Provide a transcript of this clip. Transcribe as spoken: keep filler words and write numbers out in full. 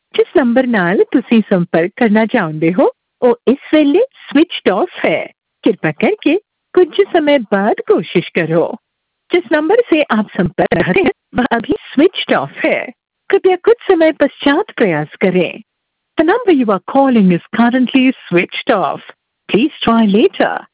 जिस नंबर नाल तुसी संपर्क करना चाहुंदे हो ओ इस वेले स्विच्ड ऑफ है। कृपा करके कुछ समय बाद कोशिश करो। जिस नंबर से आप संपर्क कर रहे हैं वह अभी स्विच्ड ऑफ है। कृपया कुछ समय पश्चात प्रयास करें। The number you are calling is currently switched off. Please try later.